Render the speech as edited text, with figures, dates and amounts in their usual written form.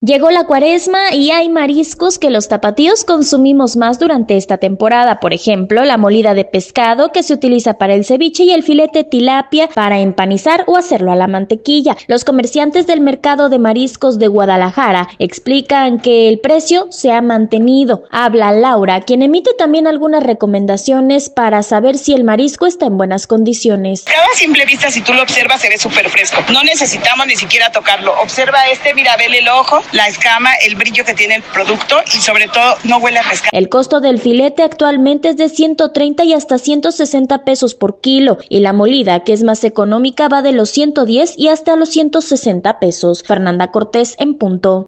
Llegó la cuaresma y hay mariscos que los tapatíos consumimos más durante esta temporada. Por ejemplo, la molida de pescado que se utiliza para el ceviche y el filete tilapia para empanizar o hacerlo a la mantequilla. Los comerciantes del mercado de mariscos de Guadalajara explican que el precio se ha mantenido. Habla Laura, quien emite también algunas recomendaciones para saber si el marisco está en buenas condiciones. Cada simple vista, si tú lo observas, se ve súper fresco. No necesitamos ni siquiera tocarlo. Observa mira, vele el ojo, la escama, el brillo que tiene el producto y sobre todo no huele a pescado. El costo del filete actualmente es de 130 y hasta 160 pesos por kilo y la molida, que es más económica, va de los 110 y hasta los 160 pesos. Fernanda Cortés en punto.